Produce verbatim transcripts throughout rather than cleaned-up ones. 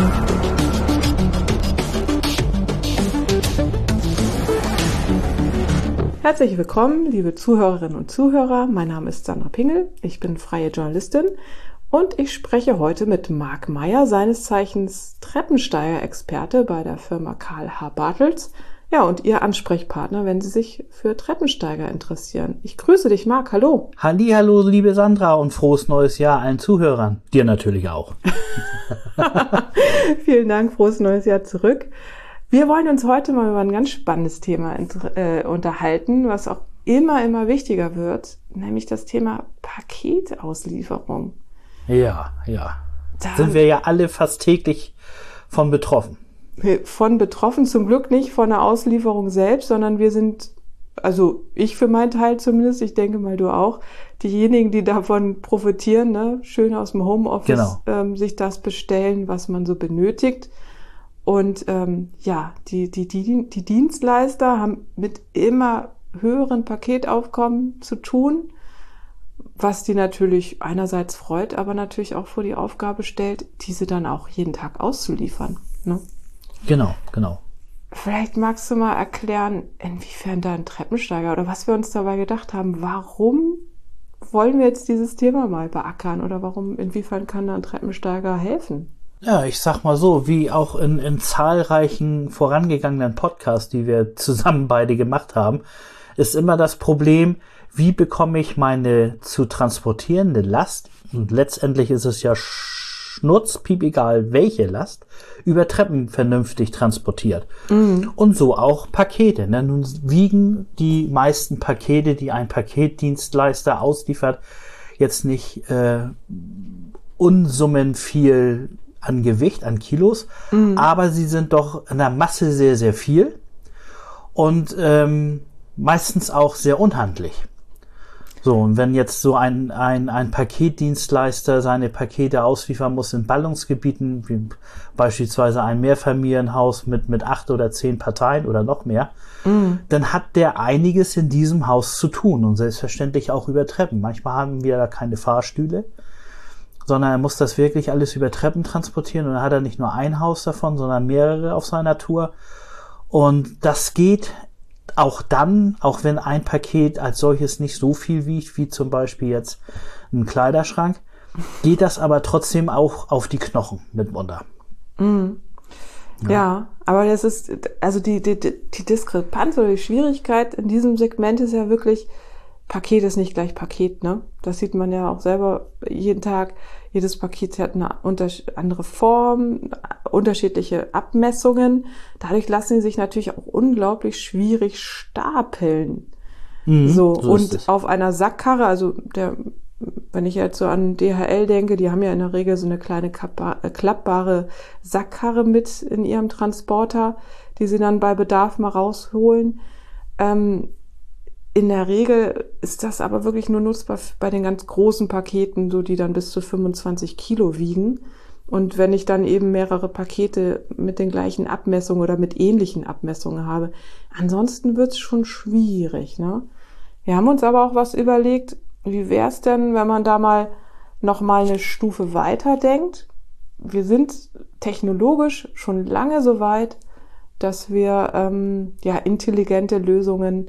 Herzlich willkommen, liebe Zuhörerinnen und Zuhörer. Mein Name ist Sandra Pingel, ich bin freie Journalistin und ich spreche heute mit Marc Meyer, seines Zeichens Treppensteiger-Experte bei der Firma Karl H. Bartels. Ja, und Ihr Ansprechpartner, wenn Sie sich für Treppensteiger interessieren. Ich grüße dich, Marc. Hallo. Hallihallo, liebe Sandra, und frohes neues Jahr allen Zuhörern. Dir natürlich auch. Vielen Dank, frohes neues Jahr zurück. Wir wollen uns heute mal über ein ganz spannendes Thema äh, unterhalten, was auch immer, immer wichtiger wird, nämlich das Thema Paketauslieferung. Ja, ja. Da sind wir ja alle fast täglich von betroffen. Von betroffen, zum Glück nicht von der Auslieferung selbst, sondern wir sind, also ich für meinen Teil zumindest, ich denke mal du auch, diejenigen, die davon profitieren, ne, schön aus dem Homeoffice genau. ähm, sich das bestellen, was man so benötigt. Und ähm, ja, die, die, die, die Dienstleister haben mit immer höheren Paketaufkommen zu tun, was die natürlich einerseits freut, aber natürlich auch vor die Aufgabe stellt, diese dann auch jeden Tag auszuliefern. Ne? Genau, genau. Vielleicht magst du mal erklären, inwiefern da ein Treppensteiger oder was wir uns dabei gedacht haben. Warum wollen wir jetzt dieses Thema mal beackern oder warum, inwiefern kann da ein Treppensteiger helfen? Ja, ich sag mal so, wie auch in, in zahlreichen vorangegangenen Podcasts, die wir zusammen beide gemacht haben, ist immer das Problem, wie bekomme ich meine zu transportierende Last, und letztendlich ist es ja schnurzpiep egal welche Last, über Treppen vernünftig transportiert. Mhm. Und so auch Pakete. Ne? Nun wiegen die meisten Pakete, die ein Paketdienstleister ausliefert, jetzt nicht äh, Unsummen viel an Gewicht, an Kilos, mhm. aber sie sind doch in der Masse sehr, sehr viel und ähm, meistens auch sehr unhandlich. So, und wenn jetzt so ein, ein, ein Paketdienstleister seine Pakete ausliefern muss in Ballungsgebieten, wie beispielsweise ein Mehrfamilienhaus mit, mit acht oder zehn Parteien oder noch mehr, mhm. dann hat der einiges in diesem Haus zu tun und selbstverständlich auch über Treppen. Manchmal haben wir da keine Fahrstühle, sondern er muss das wirklich alles über Treppen transportieren und dann hat er nicht nur ein Haus davon, sondern mehrere auf seiner Tour. Und das geht auch dann, auch wenn ein Paket als solches nicht so viel wiegt, wie zum Beispiel jetzt ein Kleiderschrank, geht das aber trotzdem auch auf die Knochen mitunter. Mhm. Ja. ja, aber das ist, also die, die, die Diskrepanz oder die Schwierigkeit in diesem Segment ist ja wirklich, Paket ist nicht gleich Paket, ne? Das sieht man ja auch selber jeden Tag. Jedes Paket hat eine andere Form, unterschiedliche Abmessungen. Dadurch lassen sie sich natürlich auch unglaublich schwierig stapeln. Mhm, so, so und auf einer Sackkarre, also der, wenn ich jetzt so an D H L denke, die haben ja in der Regel so eine kleine klappbare Sackkarre mit in ihrem Transporter, die sie dann bei Bedarf mal rausholen. Ähm, In der Regel ist das aber wirklich nur nutzbar bei den ganz großen Paketen, so die dann bis zu fünfundzwanzig Kilo wiegen. Und wenn ich dann eben mehrere Pakete mit den gleichen Abmessungen oder mit ähnlichen Abmessungen habe, ansonsten wird's schon schwierig, ne? Wir haben uns aber auch was überlegt, wie wär's denn, wenn man da mal noch mal eine Stufe weiter denkt? Wir sind technologisch schon lange so weit, dass wir ähm, ja intelligente Lösungen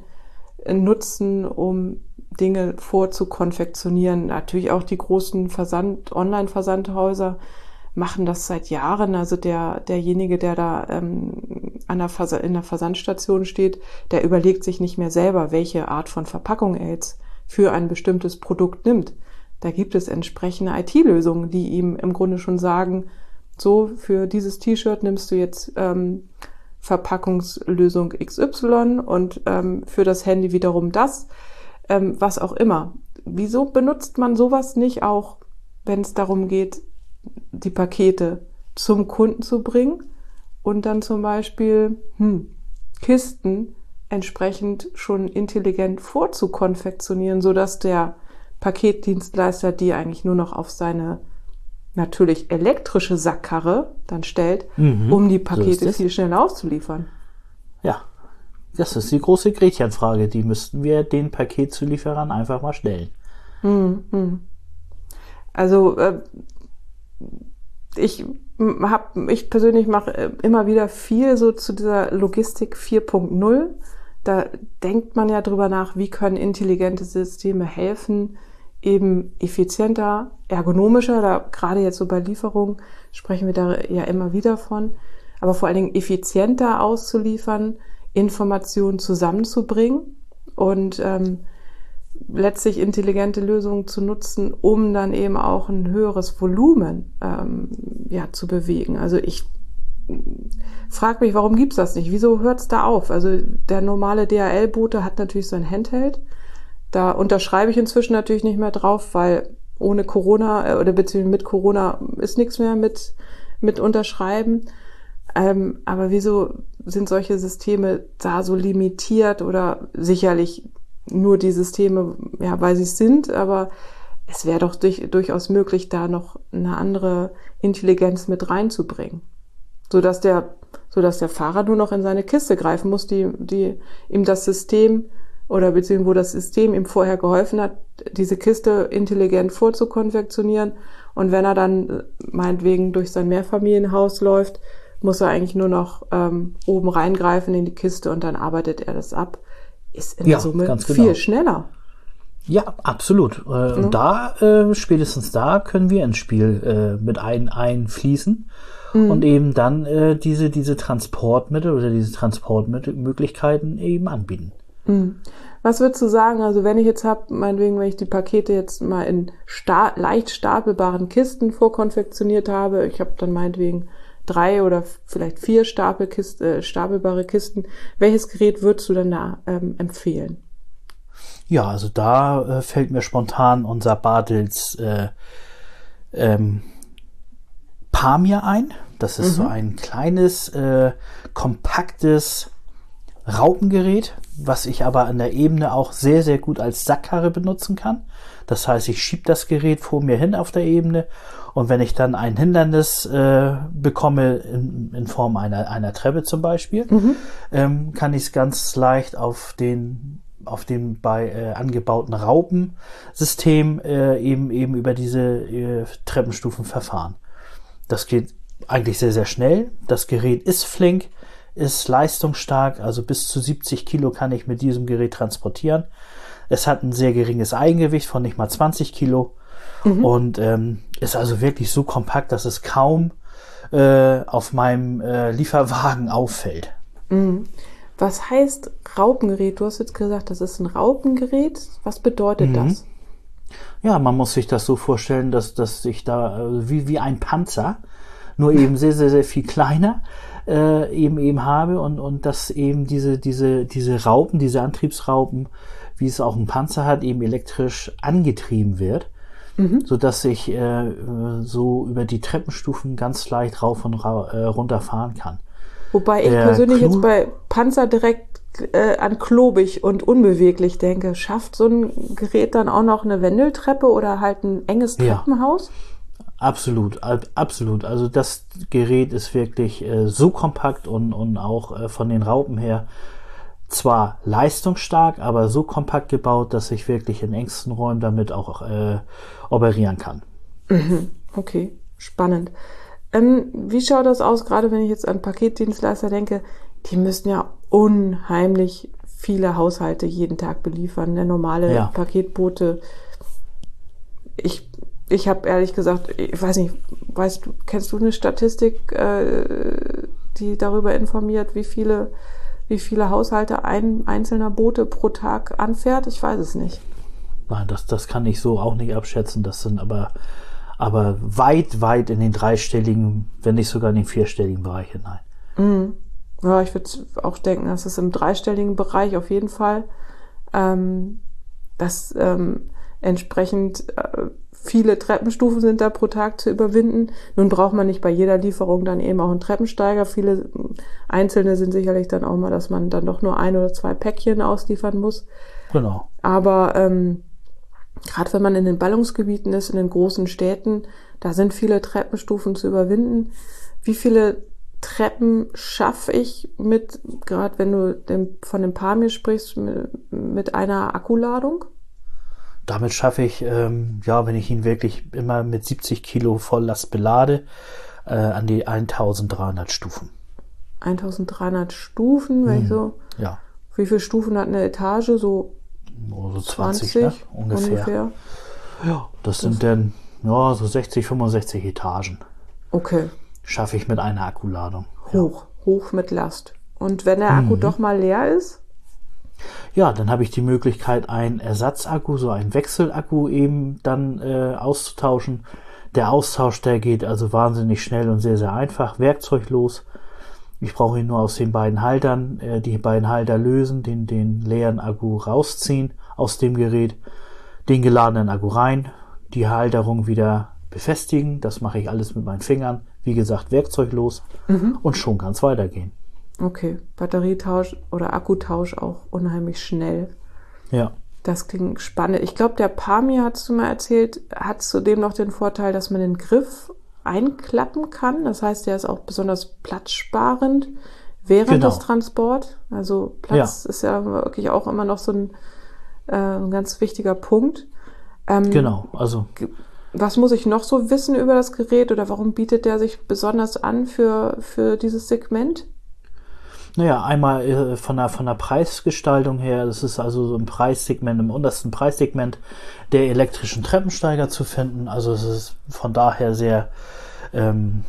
nutzen, um Dinge vorzukonfektionieren. Natürlich auch die großen Versand, Online-Versandhäuser machen das seit Jahren. Also der derjenige, der da ähm, an der Vers- in der Versandstation steht, der überlegt sich nicht mehr selber, welche Art von Verpackung er jetzt für ein bestimmtes Produkt nimmt. Da gibt es entsprechende I T-Lösungen, die ihm im Grunde schon sagen, so, für dieses T-Shirt nimmst du jetzt ähm, Verpackungslösung X Y und ähm, für das Handy wiederum das, ähm, was auch immer. Wieso benutzt man sowas nicht auch, wenn es darum geht, die Pakete zum Kunden zu bringen und dann zum Beispiel hm, Kisten entsprechend schon intelligent vorzukonfektionieren, sodass der Paketdienstleister die eigentlich nur noch auf seine natürlich elektrische Sackkarre dann stellt, mhm, um die Pakete so viel schneller auszuliefern. Ja, das ist die große Gretchenfrage. Die müssten wir den Paketzulieferern einfach mal stellen. Mhm. Also äh, ich hab, ich persönlich mache immer wieder viel so zu dieser Logistik vier Punkt null. Da denkt man ja drüber nach, wie können intelligente Systeme helfen, eben effizienter, ergonomischer, da gerade jetzt so bei Lieferungen sprechen wir da ja immer wieder von, aber vor allen Dingen effizienter auszuliefern, Informationen zusammenzubringen und ähm, letztlich intelligente Lösungen zu nutzen, um dann eben auch ein höheres Volumen ähm, ja, zu bewegen. Also ich frage mich, warum gibt's das nicht? Wieso hört's da auf? Also der normale D H L-Bote hat natürlich so ein Handheld. Da unterschreibe ich inzwischen natürlich nicht mehr drauf, weil ohne Corona äh, oder beziehungsweise mit Corona ist nichts mehr mit, mit Unterschreiben. Ähm, aber wieso sind solche Systeme da so limitiert oder sicherlich nur die Systeme, ja, weil sie es sind, aber es wäre doch durch, durchaus möglich, da noch eine andere Intelligenz mit reinzubringen, sodass der, sodass der Fahrer nur noch in seine Kiste greifen muss, die, die ihm das System oder beziehungsweise wo das System ihm vorher geholfen hat, diese Kiste intelligent vorzukonfektionieren. Und wenn er dann meinetwegen durch sein Mehrfamilienhaus läuft, muss er eigentlich nur noch ähm, oben reingreifen in die Kiste und dann arbeitet er das ab. Ist in ja, Summe ganz viel genau. schneller. Ja, absolut. Äh, Ja. Und da, äh, spätestens da können wir ins Spiel äh, mit ein, einfließen Mhm. und eben dann äh, diese, diese Transportmittel oder diese Transportmöglichkeiten eben anbieten. Mhm. Was würdest du sagen, also wenn ich jetzt habe, meinetwegen, wenn ich die Pakete jetzt mal in sta- leicht stapelbaren Kisten vorkonfektioniert habe, ich habe dann meinetwegen drei oder vielleicht vier Stapelkist, äh, stapelbare Kisten, welches Gerät würdest du dann da ähm, empfehlen? Ja, also da äh, fällt mir spontan unser Bartels äh, ähm, Pamir ein. Das ist Mhm. so ein kleines, äh, kompaktes Raupengerät, was ich aber an der Ebene auch sehr, sehr gut als Sackkarre benutzen kann. Das heißt, ich schiebe das Gerät vor mir hin auf der Ebene und wenn ich dann ein Hindernis äh, bekomme, in, in Form einer, einer Treppe zum Beispiel, Mhm. ähm, kann ich es ganz leicht auf den auf dem bei äh, angebauten Raupensystem äh, eben eben über diese äh, Treppenstufen verfahren. Das geht eigentlich sehr, sehr schnell. Das Gerät ist flink, ist leistungsstark, also bis zu siebzig Kilo kann ich mit diesem Gerät transportieren. Es hat ein sehr geringes Eigengewicht von nicht mal zwanzig Kilo Mhm. und ähm, ist also wirklich so kompakt, dass es kaum äh, auf meinem äh, Lieferwagen auffällt. Mhm. Was heißt Raupengerät? Du hast jetzt gesagt, das ist ein Raupengerät. Was bedeutet Mhm. das? Ja, man muss sich das so vorstellen, dass, dass ich da äh, wie, wie ein Panzer, nur eben sehr, sehr, sehr viel kleiner äh, eben eben habe und, und dass eben diese, diese, diese Raupen, diese Antriebsraupen, wie es auch ein Panzer hat, eben elektrisch angetrieben wird, Mhm. so dass ich äh, so über die Treppenstufen ganz leicht rauf und ra äh, runter fahren kann. Wobei ich Der persönlich Clou- jetzt bei Panzer direkt äh, an klobig und unbeweglich denke. Schafft so ein Gerät dann auch noch eine Wendeltreppe oder halt ein enges Ja. Treppenhaus? Absolut, ab- absolut. Also das Gerät ist wirklich äh, so kompakt und, und auch äh, von den Raupen her zwar leistungsstark, aber so kompakt gebaut, dass ich wirklich in engsten Räumen damit auch äh, operieren kann. Okay, spannend. Ähm, wie schaut das aus, gerade wenn ich jetzt an Paketdienstleister denke? Die müssen ja unheimlich viele Haushalte jeden Tag beliefern. Der normale Ja. Paketbote. Ich, ich habe ehrlich gesagt, ich weiß nicht, weißt du, kennst du eine Statistik, äh, die darüber informiert, wie viele, wie viele Haushalte ein einzelner Bote pro Tag anfährt? Ich weiß es nicht. Nein, das, das kann ich so auch nicht abschätzen. Das sind aber, aber weit, weit in den dreistelligen, wenn nicht sogar in den vierstelligen Bereich hinein. Mhm. Ja, ich würde auch denken, dass es im dreistelligen Bereich auf jeden Fall, ähm, dass ähm, entsprechend äh, viele Treppenstufen sind da pro Tag zu überwinden. Nun braucht man nicht bei jeder Lieferung dann eben auch einen Treppensteiger. Viele einzelne sind sicherlich dann auch mal, dass man dann doch nur ein oder zwei Päckchen ausliefern muss. Genau. Aber ähm, gerade wenn man in den Ballungsgebieten ist, in den großen Städten, da sind viele Treppenstufen zu überwinden. Wie viele Treppen schaffe ich mit, gerade wenn du dem, von dem Pamir sprichst, mit, mit einer Akkuladung? damit schaffe ich, ähm, ja, wenn ich ihn wirklich immer mit siebzig Kilo Volllast belade, äh, an die eintausenddreihundert Stufen. eintausenddreihundert Stufen, wenn hm. ich so... Ja. Wie viele Stufen hat eine Etage? So, oh, so zwanzig, zwanzig, ne? Ungefähr. ungefähr. Ja, das, das sind dann ja, so sechzig, fünfundsechzig Etagen. Okay. Schaffe ich mit einer Akkuladung. Hoch, ja. hoch mit Last. Und wenn der Akku mhm. doch mal leer ist? Ja, dann habe ich die Möglichkeit, einen Ersatzakku, so einen Wechselakku eben dann äh, auszutauschen. Der Austausch, der geht also wahnsinnig schnell und sehr, sehr einfach, werkzeuglos. Ich brauche ihn nur aus den beiden Haltern, äh, die beiden Halter lösen, den, den leeren Akku rausziehen aus dem Gerät, den geladenen Akku rein, die Halterung wieder befestigen. Das mache ich alles mit meinen Fingern. Wie gesagt, werkzeuglos. Mhm. Und schon kann es weitergehen. Okay, Batterietausch oder Akkutausch auch unheimlich schnell. Ja. Das klingt spannend. Ich glaube, der Pamir, hast du mal erzählt, hat zudem noch den Vorteil, dass man den Griff einklappen kann. Das heißt, der ist auch besonders platzsparend während genau. des Transports. Also Platz ja. ist ja wirklich auch immer noch so ein, äh, ein ganz wichtiger Punkt. Ähm, genau, also was muss ich noch so wissen über das Gerät oder warum bietet der sich besonders an für, für dieses Segment? Naja, einmal äh, von der, von der Preisgestaltung her, das ist also so ein Preissegment, im untersten Preissegment der elektrischen Treppensteiger zu finden. Also es ist von daher sehr, ähm,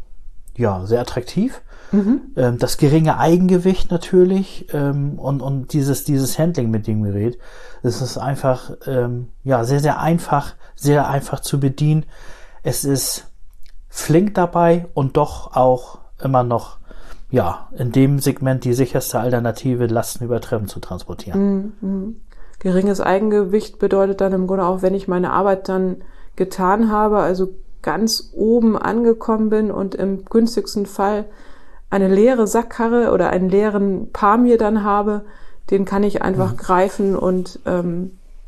ja, sehr attraktiv. Mhm. Ähm, das geringe Eigengewicht natürlich ähm, und, und dieses, dieses Handling mit dem Gerät, es ist einfach, ähm, ja, sehr, sehr einfach, sehr einfach zu bedienen. Es ist flink dabei und doch auch immer noch ja, in dem Segment die sicherste Alternative, Lasten über Treppen zu transportieren. Mhm. Geringes Eigengewicht bedeutet dann im Grunde auch, wenn ich meine Arbeit dann getan habe, also ganz oben angekommen bin und im günstigsten Fall eine leere Sackkarre oder einen leeren Pamir dann habe, den kann ich einfach mhm. greifen und ähm,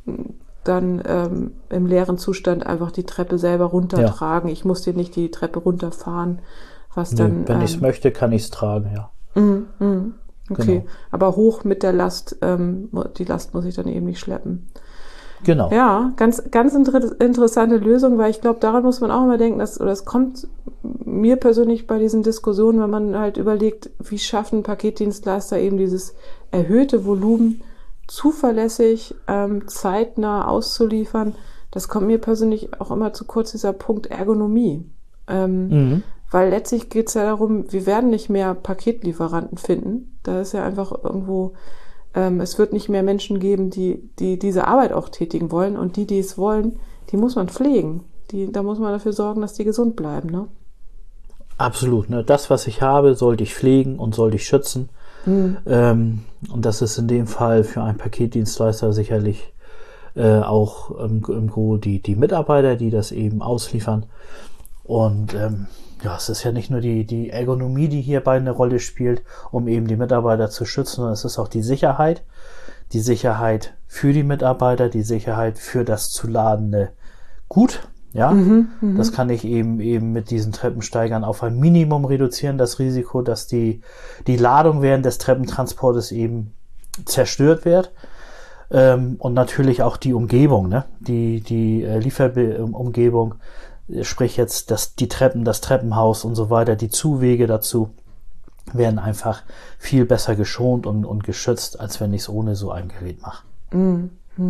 dann ähm, im leeren Zustand einfach die Treppe selber runtertragen. Ja. Ich muss den nicht die Treppe runterfahren. Was nee, dann, wenn ähm, ich es möchte, kann ich es tragen, ja. Mm, mm, okay, genau. Aber hoch mit der Last, ähm, die Last muss ich dann eben nicht schleppen. Genau. Ja, ganz, ganz inter- interessante Lösung, weil ich glaube, daran muss man auch immer denken, dass, oder es kommt mir persönlich bei diesen Diskussionen, wenn man halt überlegt, wie schaffen Paketdienstleister eben dieses erhöhte Volumen zuverlässig, ähm, zeitnah auszuliefern. Das kommt mir persönlich auch immer zu kurz, dieser Punkt Ergonomie. Ähm, mhm. Weil letztlich geht es ja darum, wir werden nicht mehr Paketlieferanten finden. Da ist ja einfach irgendwo, ähm, es wird nicht mehr Menschen geben, die, die diese Arbeit auch tätigen wollen. Und die, die es wollen, die muss man pflegen. Die, da muss man dafür sorgen, dass die gesund bleiben, ne? Absolut. Ne? Das, was ich habe, sollte ich pflegen und sollte ich schützen. Mhm. Ähm, und das ist in dem Fall für einen Paketdienstleister sicherlich äh, auch im, im Gro die, die Mitarbeiter, die das eben ausliefern. Und ähm, ja, es ist ja nicht nur die, die Ergonomie, die hierbei eine Rolle spielt, um eben die Mitarbeiter zu schützen, sondern es ist auch die Sicherheit. Die Sicherheit für die Mitarbeiter, die Sicherheit für das zu ladende Gut. Ja, mhm, das kann ich eben eben mit diesen Treppensteigern auf ein Minimum reduzieren, das Risiko, dass die, die Ladung während des Treppentransportes eben zerstört wird. Ähm, und natürlich auch die Umgebung, ne? Die, die äh, Lieferumgebung, sprich jetzt das, die Treppen, das Treppenhaus und so weiter, die Zuwege dazu werden einfach viel besser geschont und, und geschützt, als wenn ich es ohne so ein Gerät mache. Mhm.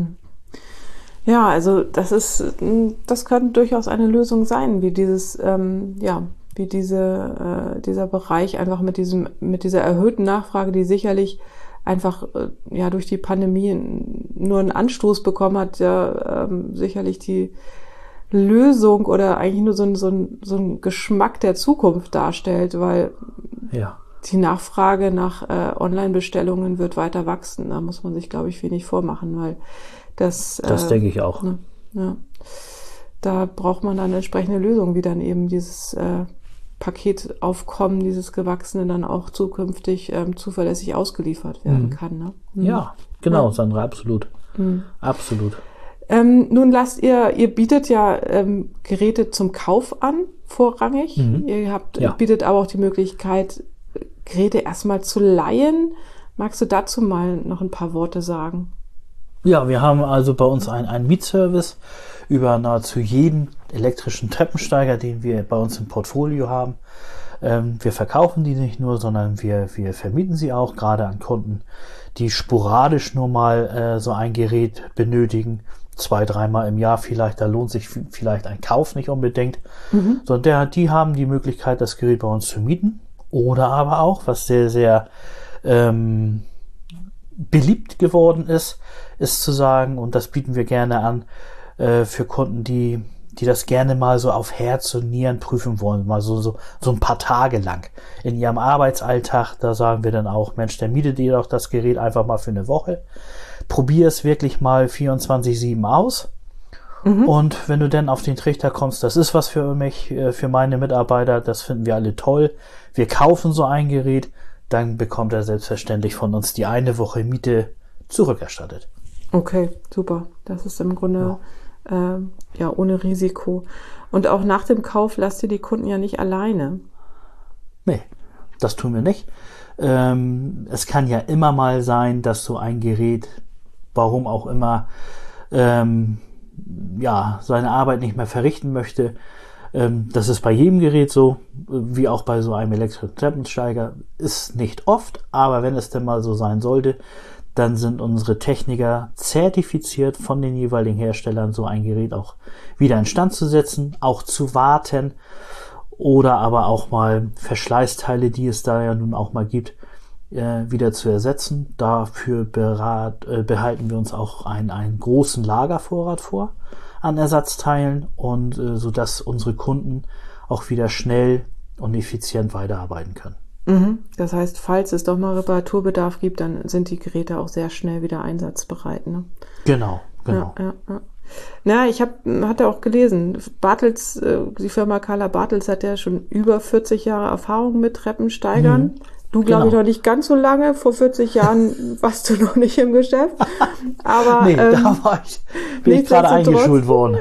Ja, also das ist, das könnte durchaus eine Lösung sein, wie dieses, ähm, ja, wie diese, äh, dieser Bereich einfach mit diesem, mit dieser erhöhten Nachfrage, die sicherlich einfach äh, ja durch die Pandemie nur einen Anstoß bekommen hat, ja ähm, sicherlich die Lösung oder eigentlich nur so ein, so ein, so ein Geschmack der Zukunft darstellt, weil ja. die Nachfrage nach äh, Online-Bestellungen wird weiter wachsen. Da muss man sich, glaube ich, wenig vormachen, weil das... Das äh, denke ich auch. Ne, ja. Da braucht man dann entsprechende Lösungen, wie dann eben dieses äh, Paketaufkommen, dieses Gewachsene dann auch zukünftig ähm, zuverlässig ausgeliefert werden mhm. kann. Ne? Mhm. Ja, genau, ja. Sandra, absolut. Mhm. Absolut. Ähm, nun lasst ihr, ihr bietet ja ähm, Geräte zum Kauf an, vorrangig. Mhm. Ihr habt, ja. bietet aber auch die Möglichkeit, Geräte erstmal zu leihen. Magst du dazu mal noch ein paar Worte sagen? Ja, wir haben also bei uns einen, einen Mietservice über nahezu jeden elektrischen Treppensteiger, den wir bei uns im Portfolio haben. Ähm, wir verkaufen die nicht nur, sondern wir, wir vermieten sie auch, gerade an Kunden, die sporadisch nur mal äh, so ein Gerät benötigen. Zwei, dreimal im Jahr vielleicht, da lohnt sich vielleicht ein Kauf nicht unbedingt. Mhm. Sondern der, die haben die Möglichkeit, das Gerät bei uns zu mieten. Oder aber auch, was sehr, sehr ähm, beliebt geworden ist, ist zu sagen, und das bieten wir gerne an, äh, für Kunden, die die das gerne mal so auf Herz und Nieren prüfen wollen, mal so, so, so ein paar Tage lang in ihrem Arbeitsalltag. Da sagen wir dann auch, Mensch, der mietet dir doch das Gerät einfach mal für eine Woche. Probier es wirklich mal vierundzwanzig sieben aus. Mhm. Und wenn du dann auf den Trichter kommst, das ist was für mich, für meine Mitarbeiter, das finden wir alle toll. Wir kaufen so ein Gerät, dann bekommt er selbstverständlich von uns die eine Woche Miete zurückerstattet. Okay, super. Das ist im Grunde ja. Ähm, ja, ohne Risiko. Und auch nach dem Kauf lasst ihr die Kunden ja nicht alleine. Nee, das tun wir nicht. Ähm, es kann ja immer mal sein, dass so ein Gerät, warum auch immer, ähm, ja, seine Arbeit nicht mehr verrichten möchte. Ähm, das ist bei jedem Gerät so, wie auch bei so einem elektrischen Treppensteiger. Ist nicht oft, aber wenn es denn mal so sein sollte, dann sind unsere Techniker zertifiziert von den jeweiligen Herstellern, so ein Gerät auch wieder instand zu setzen, auch zu warten oder aber auch mal Verschleißteile, die es da ja nun auch mal gibt, äh, wieder zu ersetzen. Dafür berat, äh, behalten wir uns auch einen, einen großen Lagervorrat vor an Ersatzteilen und äh, sodass unsere Kunden auch wieder schnell und effizient weiterarbeiten können. Das heißt, falls es doch mal Reparaturbedarf gibt, dann sind die Geräte auch sehr schnell wieder einsatzbereit. Ne? Genau, genau. Ja, ja, ja. Na, ich hab, hatte auch gelesen, Bartels, die Firma Carla Bartels hat ja schon über vierzig Jahre Erfahrung mit Treppensteigern. Mhm. Du, glaube genau. ich, noch nicht ganz so lange. Vor vierzig Jahren warst du noch nicht im Geschäft. Aber nee, ähm, da war ich, bin ich gerade eingeschult worden.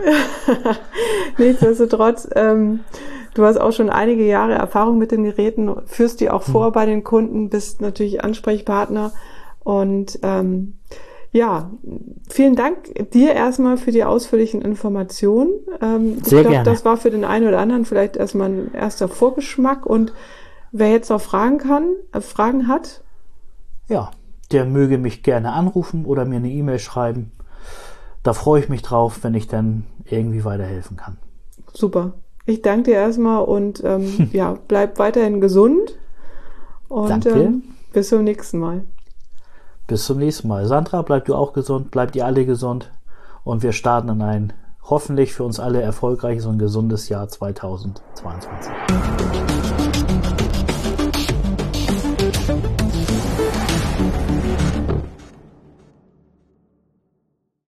Nichtsdestotrotz, ähm, du hast auch schon einige Jahre Erfahrung mit den Geräten, führst die auch vor hm. bei den Kunden, bist natürlich Ansprechpartner. Und ähm, ja, vielen Dank dir erstmal für die ausführlichen Informationen. Ähm, Sehr ich glaube, gerne. das war für den einen oder anderen vielleicht erstmal ein erster Vorgeschmack. Und wer jetzt noch Fragen kann, äh, Fragen hat? Ja, der möge mich gerne anrufen oder mir eine E-Mail schreiben. Da freue ich mich drauf, wenn ich dann irgendwie weiterhelfen kann. Super. Ich danke dir erstmal und ähm, hm. ja, bleib weiterhin gesund. Und danke. Ähm, bis zum nächsten Mal. Bis zum nächsten Mal. Sandra, bleib du auch gesund, bleibt ihr alle gesund. Und wir starten in ein hoffentlich für uns alle erfolgreiches und gesundes Jahr zweitausendzweiundzwanzig.